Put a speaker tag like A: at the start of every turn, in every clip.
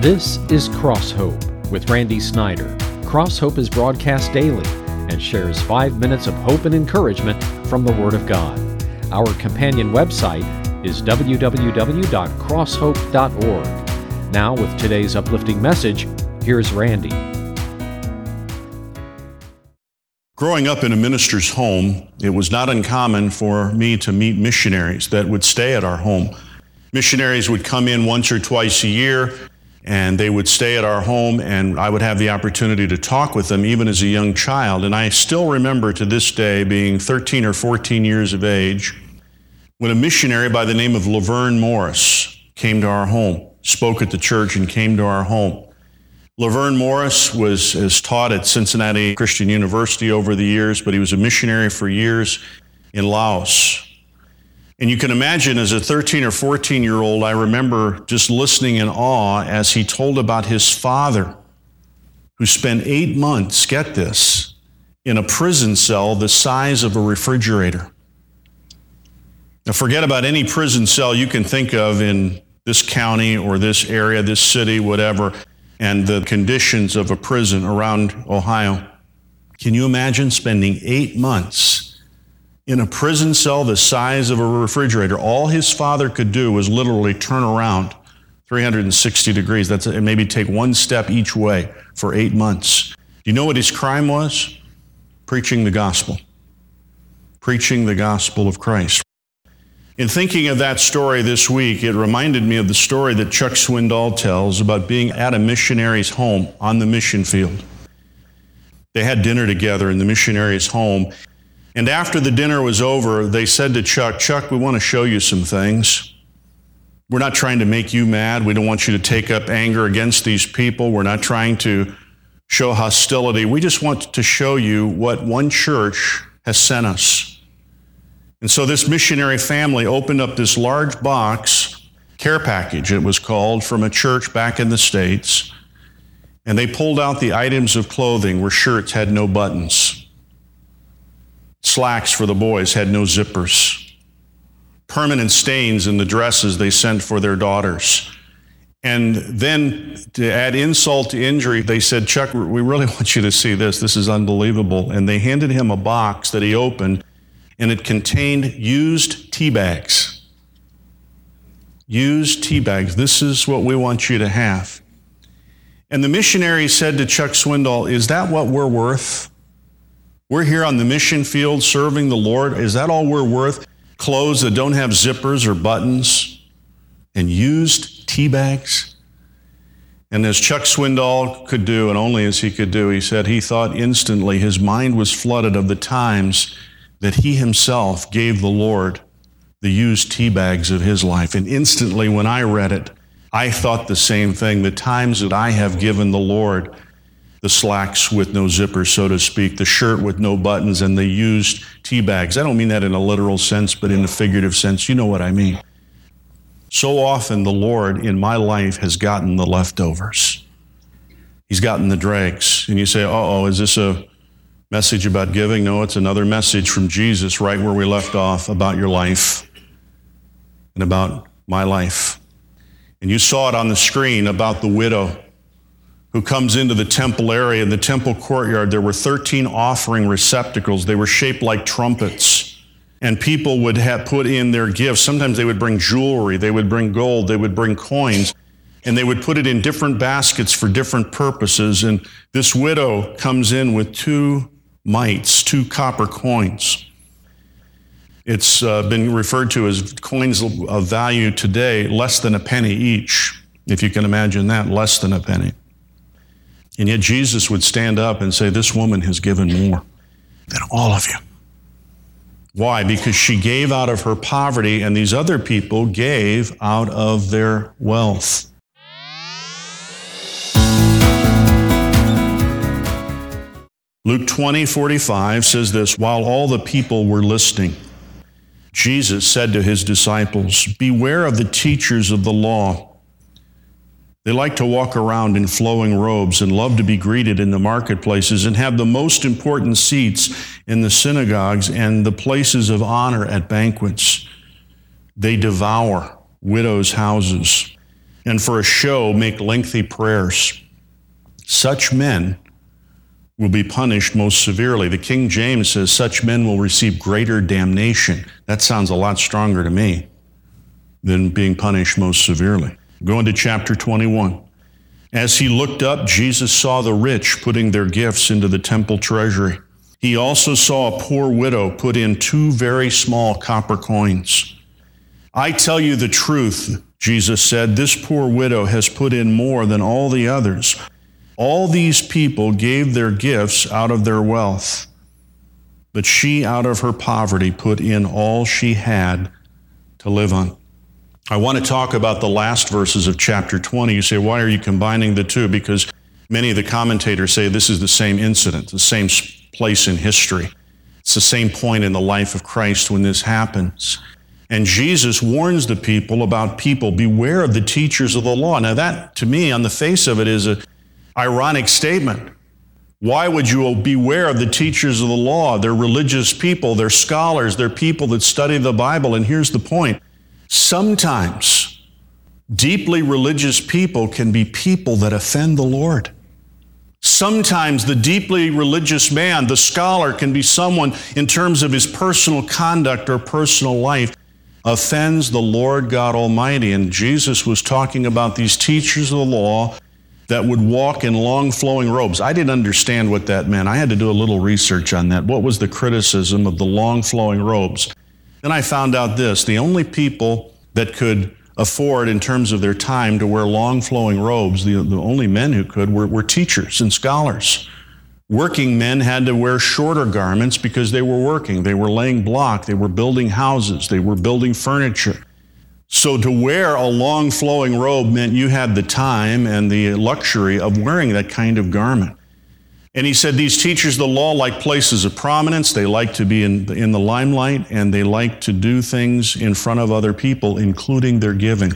A: This is Cross Hope with Randy Snyder. Cross Hope is broadcast daily and shares 5 minutes of hope and encouragement from the Word of God. Our companion website is www.crosshope.org. Now, with today's uplifting message, here's Randy.
B: Growing up in a minister's home, it was not uncommon for me to meet missionaries that would stay at our home. Missionaries would come in once or twice a year, and they would stay at our home, and I would have the opportunity to talk with them even as a young child. And I still remember to this day, being 13 or 14 years of age, when a missionary by the name of Laverne Morris came to our home, spoke at the church and came to our home. Laverne Morris has taught at Cincinnati Christian University over the years, but he was a missionary for years in Laos. And you can imagine, as a 13 or 14-year-old, I remember just listening in awe as he told about his father, who spent 8 months, get this, in a prison cell the size of a refrigerator. Now, forget about any prison cell you can think of in this county or this area, this city, whatever, and the conditions of a prison around Ohio. Can you imagine spending 8 months in a prison cell the size of a refrigerator? All his father could do was literally turn around 360 degrees. And maybe take one step each way for 8 months. Do you know what his crime was? Preaching the gospel. Preaching the gospel of Christ. In thinking of that story this week, it reminded me of the story that Chuck Swindoll tells about being at a missionary's home on the mission field. They had dinner together in the missionary's home. And after the dinner was over, they said to Chuck, we want to show you some things. We're not trying to make you mad. We don't want you to take up anger against these people. We're not trying to show hostility. We just want to show you what one church has sent us. And so this missionary family opened up this large box, care package it was called, from a church back in the States. And they pulled out the items of clothing where shirts had no buttons. Slacks for the boys had no zippers. Permanent stains in the dresses they sent for their daughters. And then, to add insult to injury, they said, Chuck, we really want you to see this. This is unbelievable. And they handed him a box that he opened, and it contained used tea bags. Used tea bags. This is what we want you to have. And the missionary said to Chuck Swindoll, is that what we're worth? We're here on the mission field serving the Lord. Is that all we're worth? Clothes that don't have zippers or buttons and used tea bags? And as Chuck Swindoll could do, and only as he could do, he said he thought instantly his mind was flooded of the times that he himself gave the Lord the used tea bags of his life. And instantly when I read it, I thought the same thing. The times that I have given the Lord the slacks with no zippers, so to speak, the shirt with no buttons, and the used tea bags. I don't mean that in a literal sense, but in a figurative sense. You know what I mean. So often the Lord in my life has gotten the leftovers. He's gotten the dregs. And you say, is this a message about giving? No, it's another message from Jesus right where we left off about your life and about my life. And you saw it on the screen about the widow who comes into the temple area. In the temple courtyard, there were 13 offering receptacles. They were shaped like trumpets. And people would have put in their gifts. Sometimes they would bring jewelry, they would bring gold, they would bring coins, and they would put it in different baskets for different purposes. And this widow comes in with 2 mites, 2 copper coins. It's been referred to as coins of value today, less than a penny each, if you can imagine that, less than a penny. And yet Jesus would stand up and say, this woman has given more than all of you. Why? Because she gave out of her poverty, and these other people gave out of their wealth. Luke 20:45 says this, while all the people were listening, Jesus said to his disciples, beware of the teachers of the law. They like to walk around in flowing robes and love to be greeted in the marketplaces and have the most important seats in the synagogues and the places of honor at banquets. They devour widows' houses and for a show make lengthy prayers. Such men will be punished most severely. The King James says such men will receive greater damnation. That sounds a lot stronger to me than being punished most severely. Go into chapter 21. As he looked up, Jesus saw the rich putting their gifts into the temple treasury. He also saw a poor widow put in 2 very small copper coins. I tell you the truth, Jesus said, this poor widow has put in more than all the others. All these people gave their gifts out of their wealth, but she out of her poverty put in all she had to live on. I want to talk about the last verses of chapter 20. You say, why are you combining the two? Because many of the commentators say this is the same incident, the same place in history. It's the same point in the life of Christ when this happens. And Jesus warns the people about people, beware of the teachers of the law. Now that, to me, on the face of it, is an ironic statement. Why would you beware of the teachers of the law? They're religious people, they're scholars, they're people that study the Bible. And here's the point. Sometimes deeply religious people can be people that offend the Lord. Sometimes the deeply religious man, the scholar, can be someone in terms of his personal conduct or personal life offends the Lord God Almighty. And Jesus was talking about these teachers of the law that would walk in long flowing robes. I didn't understand what that meant. I had to do a little research on that. What was the criticism of the long flowing robes? Then I found out this, the only people that could afford in terms of their time to wear long flowing robes, the only men who could were teachers and scholars. Working men had to wear shorter garments because they were working. They were laying block, they were building houses, they were building furniture. So to wear a long flowing robe meant you had the time and the luxury of wearing that kind of garment. And he said these teachers of the law like places of prominence. They like to be in the limelight, and they like to do things in front of other people, including their giving.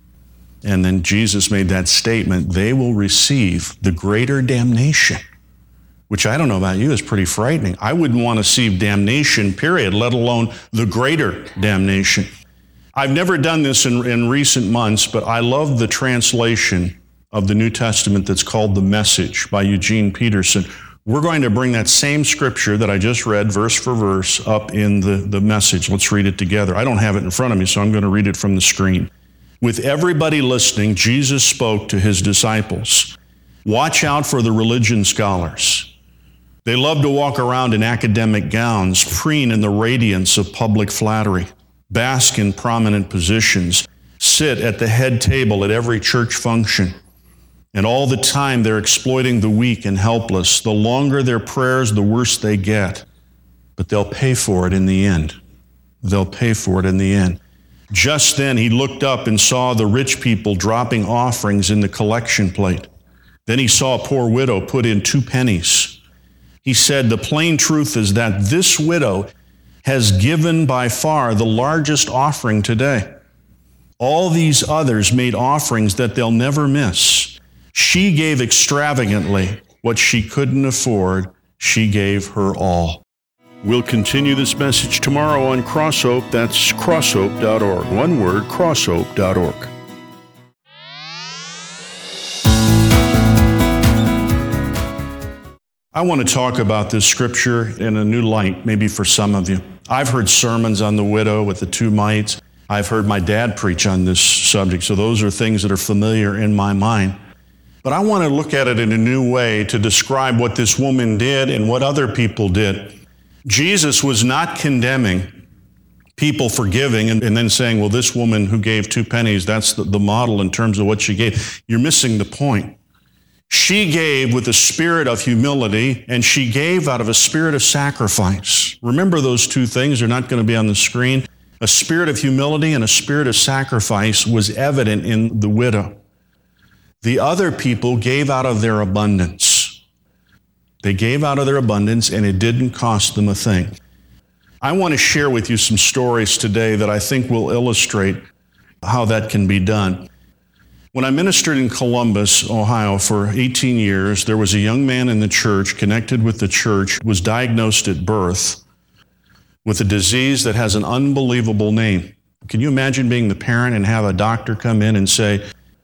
B: And then Jesus made that statement, they will receive the greater damnation, which I don't know about you is pretty frightening. I wouldn't want to see damnation, period, let alone the greater damnation. I've never done this in recent months, but I love the translation of the New Testament that's called The Message by Eugene Peterson. We're going to bring that same scripture that I just read, verse for verse, up in the Message. Let's read it together. I don't have it in front of me, so I'm going to read it from the screen. With everybody listening, Jesus spoke to his disciples. Watch out for the religion scholars. They love to walk around in academic gowns, preen in the radiance of public flattery, bask in prominent positions, sit at the head table at every church function. And all the time they're exploiting the weak and helpless. The longer their prayers, the worse they get. But they'll pay for it in the end. They'll pay for it in the end. Just then he looked up and saw the rich people dropping offerings in the collection plate. Then he saw a poor widow put in 2 pennies. He said, the plain truth is that this widow has given by far the largest offering today. All these others made offerings that they'll never miss. She gave extravagantly. What she couldn't afford, she gave her all. We'll continue this message tomorrow on Crosshope. That's crosshope.org. One word, crosshope.org. I want to talk about this scripture in a new light, maybe for some of you. I've heard sermons on the widow with the 2 mites. I've heard my dad preach on this subject, so those are things that are familiar in my mind. But I want to look at it in a new way to describe what this woman did and what other people did. Jesus was not condemning people for giving and then saying, well, this woman who gave 2 pennies, that's the model in terms of what she gave. You're missing the point. She gave with a spirit of humility, and she gave out of a spirit of sacrifice. Remember those 2 things. They're not going to be on the screen. A spirit of humility and a spirit of sacrifice was evident in the widow. The other people gave out of their abundance. They gave out of their abundance, and it didn't cost them a thing. I want to share with you some stories today that I think will illustrate how that can be done. When I ministered in Columbus, Ohio for 18 years, there was a young man in the church, connected with the church, was diagnosed at birth with a disease that has an unbelievable name. Can you imagine being the parent and have a doctor come in and say,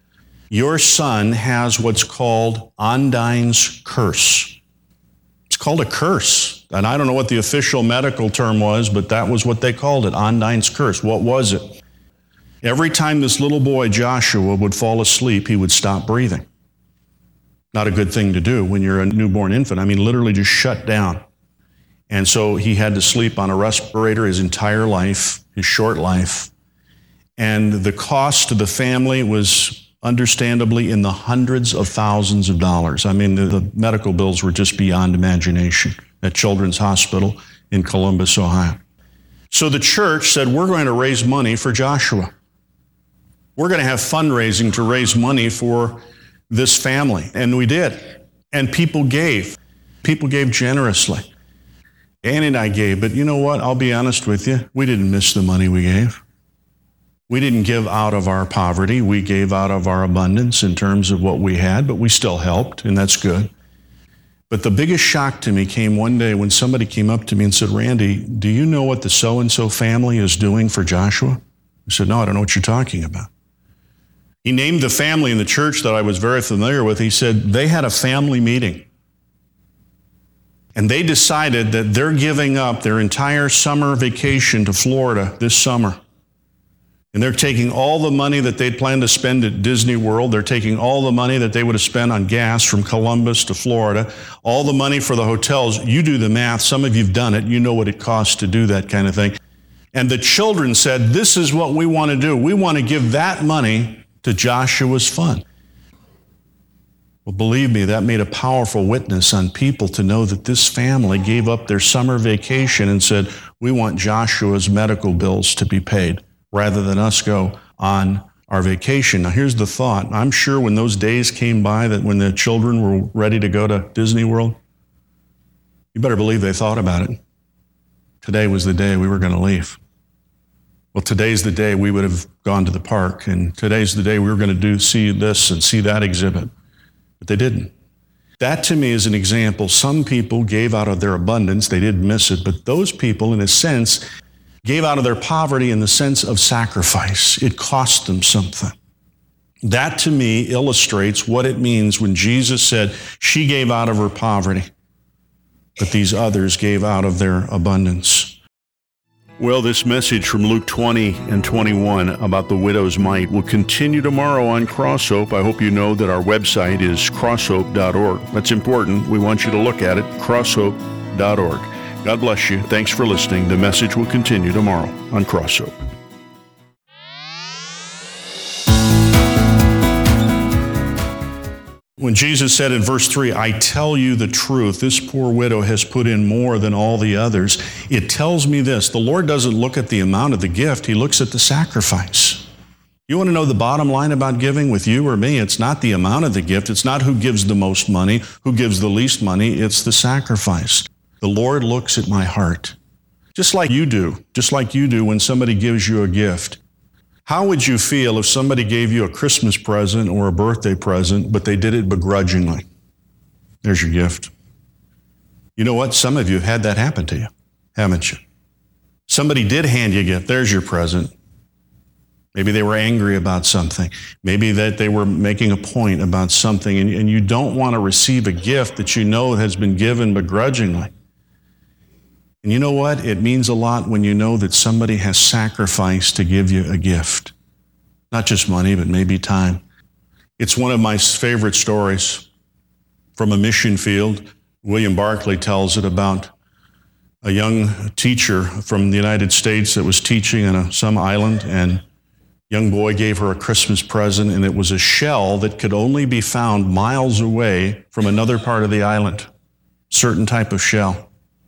B: your son has what's called Ondine's curse. It's called a curse. And I don't know what the official medical term was, but that was what they called it, Ondine's curse. What was it? Every time this little boy, Joshua, would fall asleep, he would stop breathing. Not a good thing to do when you're a newborn infant. I mean, literally just shut down. And so he had to sleep on a respirator his entire life, his short life. And the cost to the family was understandably in the hundreds of thousands of dollars. I mean, the medical bills were just beyond imagination at Children's Hospital in Columbus, Ohio. So the church said, we're going to raise money for Joshua. We're going to have fundraising to raise money for this family. And we did. And people gave. People gave generously. Annie and I gave, but you know what? I'll be honest with you. We didn't miss the money we gave. We didn't give out of our poverty. We gave out of our abundance in terms of what we had, but we still helped, and that's good. But the biggest shock to me came one day when somebody came up to me and said, Randy, do you know what the so-and-so family is doing for Joshua? I said, no, I don't know what you're talking about. He named the family in the church that I was very familiar with. He said they had a family meeting. And they decided that they're giving up their entire summer vacation to Florida this summer. And they're taking all the money that they'd planned to spend at Disney World. They're taking all the money that they would have spent on gas from Columbus to Florida, all the money for the hotels. You do the math. Some of you've done it. You know what it costs to do that kind of thing. And the children said, this is what we want to do. We want to give that money to Joshua's fund. Well, believe me, that made a powerful witness on people to know that this family gave up their summer vacation and said, we want Joshua's medical bills to be paid rather than us go on our vacation. Now, here's the thought. I'm sure when those days came by that when the children were ready to go to Disney World, you better believe they thought about it. Today was the day we were going to leave. Well, today's the day we would have gone to the park, and today's the day we were going to see this and see that exhibit. But they didn't. That to me is an example. Some people gave out of their abundance. They didn't miss it. But those people, in a sense, gave out of their poverty in the sense of sacrifice. It cost them something. That to me illustrates what it means when Jesus said she gave out of her poverty, but these others gave out of their abundance. Well, this message from Luke 20 and 21 about the widow's mite will continue tomorrow on Crosshope. I hope you know that our website is crosshope.org. That's important. We want you to look at it, crosshope.org. God bless you. Thanks for listening. The message will continue tomorrow on Crosshope. When Jesus said in verse 3, I tell you the truth, this poor widow has put in more than all the others, it tells me this: the Lord doesn't look at the amount of the gift, He looks at the sacrifice. You want to know the bottom line about giving with you or me? It's not the amount of the gift, it's not who gives the most money, who gives the least money, it's the sacrifice. The Lord looks at my heart, just like you do when somebody gives you a gift. How would you feel if somebody gave you a Christmas present or a birthday present, but they did it begrudgingly? There's your gift. You know what? Some of you have had that happen to you, haven't you? Somebody did hand you a gift. There's your present. Maybe they were angry about something. Maybe that they were making a point about something, and you don't want to receive a gift that you know has been given begrudgingly. And you know what? It means a lot when you know that somebody has sacrificed to give you a gift. Not just money, but maybe time. It's one of my favorite stories from a mission field. William Barclay tells it about a young teacher from the United States that was teaching on some island, and a young boy gave her a Christmas present, and it was a shell that could only be found miles away from another part of the island, certain type of shell.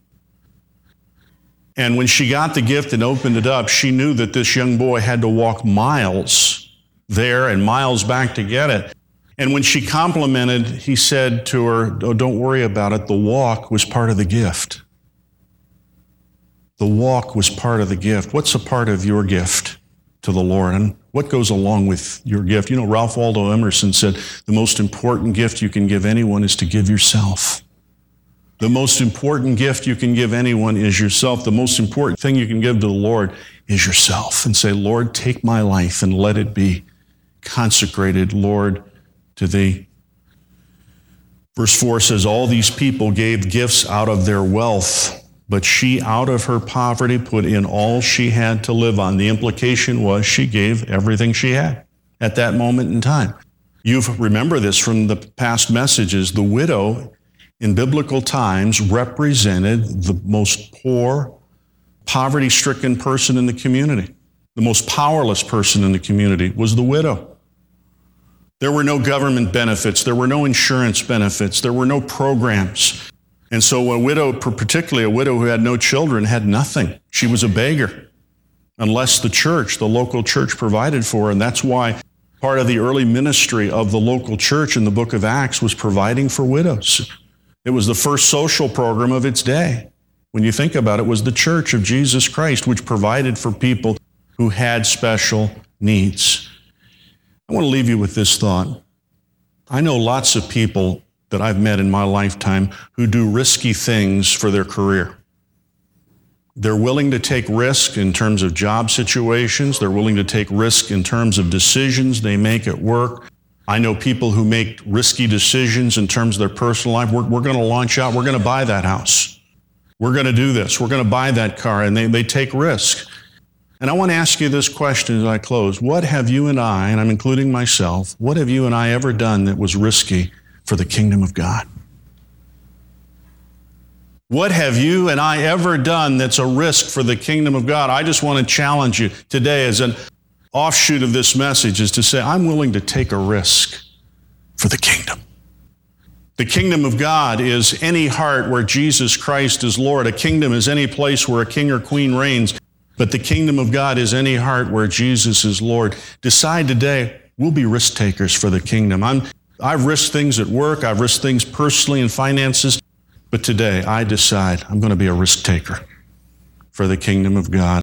B: And when she got the gift and opened it up, she knew that this young boy had to walk miles there and miles back to get it. And when she complimented, he said to her, oh, don't worry about it. The walk was part of the gift. The walk was part of the gift. What's a part of your gift to the Lord? And what goes along with your gift? You know, Ralph Waldo Emerson said, the most important gift you can give anyone is to give yourself. The most important gift you can give anyone is yourself. The most important thing you can give to the Lord is yourself. And say, Lord, take my life and let it be consecrated. Lord, to thee. Verse 4 says, all these people gave gifts out of their wealth, but she out of her poverty put in all she had to live on. The implication was she gave everything she had at that moment in time. You remember this from the past messages. The widow in biblical times represented the most poor, poverty-stricken person in the community. The most powerless person in the community was the widow. There were no government benefits. There were no insurance benefits. There were no programs. And so a widow, particularly a widow who had no children, had nothing. She was a beggar, unless the church, the local church, provided for her. And that's why part of the early ministry of the local church in the book of Acts was providing for widows. It was the first social program of its day. When you think about it, it was the Church of Jesus Christ, which provided for people who had special needs. I want to leave you with this thought. I know lots of people that I've met in my lifetime who do risky things for their career. They're willing to take risk in terms of job situations. They're willing to take risk in terms of decisions they make at work. I know people who make risky decisions in terms of their personal life. We're going to launch out. We're going to buy that house. We're going to do this. We're going to buy that car. And they take risk. And I want to ask you this question as I close. What have you and I, and I'm including myself, what have you and I ever done that was risky for the kingdom of God? What have you and I ever done that's a risk for the kingdom of God? I just want to challenge you today as an offshoot of this message is to say, I'm willing to take a risk for the kingdom. The kingdom of God is any heart where Jesus Christ is Lord. A kingdom is any place where a king or queen reigns. But the kingdom of God is any heart where Jesus is Lord. Decide today, we'll be risk takers for the kingdom. I've risked things at work. I've risked things personally in finances. But today, I decide I'm going to be a risk taker for the kingdom of God.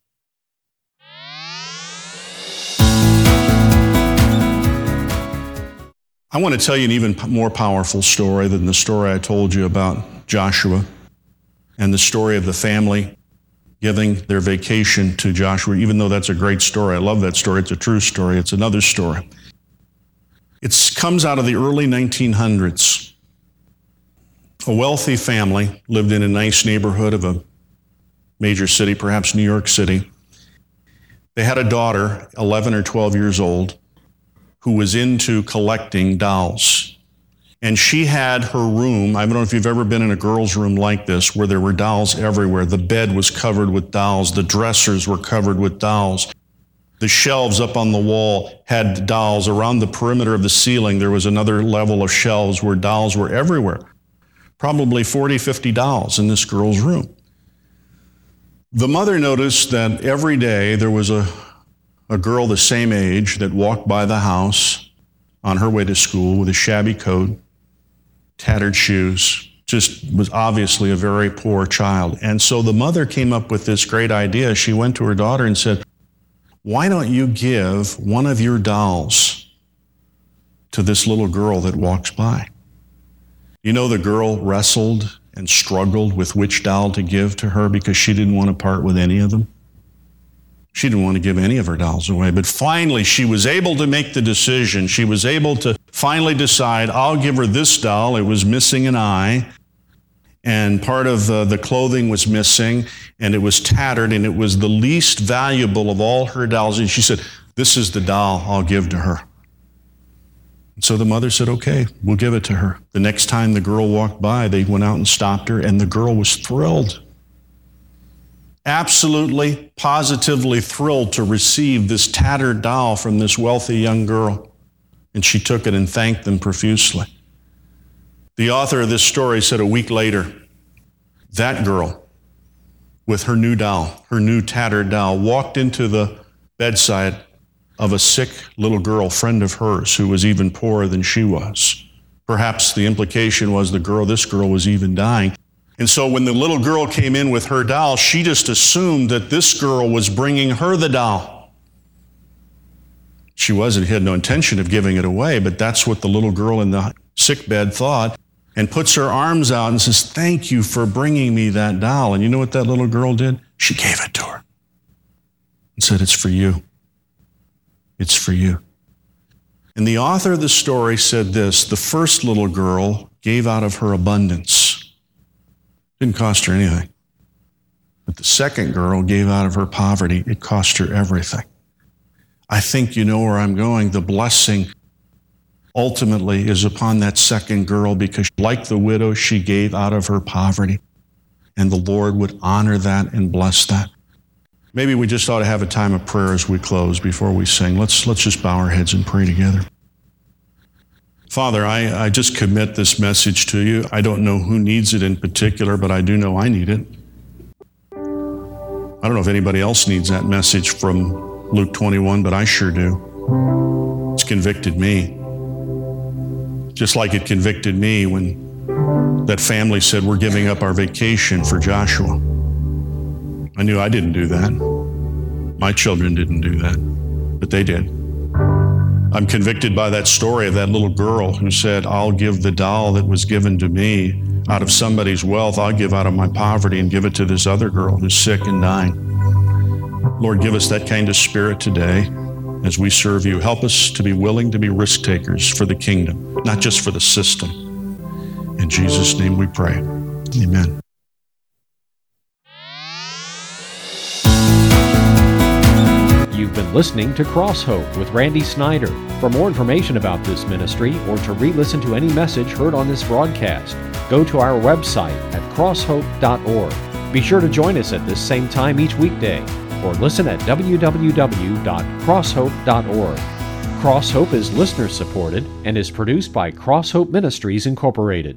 B: I want to tell you an even more powerful story than the story I told you about Joshua and the story of the family giving their vacation to Joshua, even though that's a great story. I love that story. It's a true story. It's another story. It comes out of the early 1900s. A wealthy family lived in a nice neighborhood of a major city, perhaps New York City. They had a daughter, 11 or 12 years old, who was into collecting dolls. And she had her room, I don't know if you've ever been in a girl's room like this, where there were dolls everywhere. The bed was covered with dolls. The dressers were covered with dolls. The shelves up on the wall had dolls. Around the perimeter of the ceiling, there was another level of shelves where dolls were everywhere. Probably 40, 50 dolls in this girl's room. The mother noticed that every day there was a girl the same age that walked by the house on her way to school with a shabby coat, tattered shoes, just was obviously a very poor child. And so the mother came up with this great idea. She went to her daughter and said, why don't you give one of your dolls to this little girl that walks by? You know, the girl wrestled and struggled with which doll to give to her because she didn't want to part with any of them. She didn't want to give any of her dolls away. But finally, she was able to make the decision. She was able to finally decide, I'll give her this doll. It was missing an eye, and part of the clothing was missing, and it was tattered, and it was the least valuable of all her dolls. And she said, this is the doll I'll give to her. And so the mother said, okay, we'll give it to her. The next time the girl walked by, they went out and stopped her, and the girl was thrilled. Absolutely, positively thrilled to receive this tattered doll from this wealthy young girl. And she took it and thanked them profusely. The author of this story said a week later, that girl with her new doll, her new tattered doll, walked into the bedside of a sick little girl, friend of hers, who was even poorer than she was. Perhaps the implication was this girl was even dying. And so when the little girl came in with her doll, she just assumed that this girl was bringing her the doll. She had no intention of giving it away, but that's what the little girl in the sick bed thought, and puts her arms out and says, thank you for bringing me that doll. And you know what that little girl did? She gave it to her and said, it's for you. It's for you. And the author of the story said this: the first little girl gave out of her abundance. Didn't cost her anything. But the second girl gave out of her poverty. It cost her everything. I think you know where I'm going. The blessing ultimately is upon that second girl, because like the widow, she gave out of her poverty. And the Lord would honor that and bless that. Maybe we just ought to have a time of prayer as we close before we sing. Let's just bow our heads and pray together. Father, I just commit this message to you. I don't know who needs it in particular, but I do know I need it. I don't know if anybody else needs that message from Luke 21, but I sure do. It's convicted me. Just like it convicted me when that family said, we're giving up our vacation for Joshua. I knew I didn't do that. My children didn't do that, but they did. I'm convicted by that story of that little girl who said, I'll give the doll that was given to me out of somebody's wealth. I'll give out of my poverty and give it to this other girl who's sick and dying. Lord, give us that kind of spirit today as we serve you. Help us to be willing to be risk takers for the kingdom, not just for the system. In Jesus' name we pray. Amen.
A: You've been listening to Cross Hope with Randy Snyder. For more information about this ministry or to re-listen to any message heard on this broadcast, go to our website at crosshope.org. Be sure to join us at this same time each weekday, or listen at www.crosshope.org. Cross Hope is listener supported and is produced by Cross Hope Ministries Incorporated.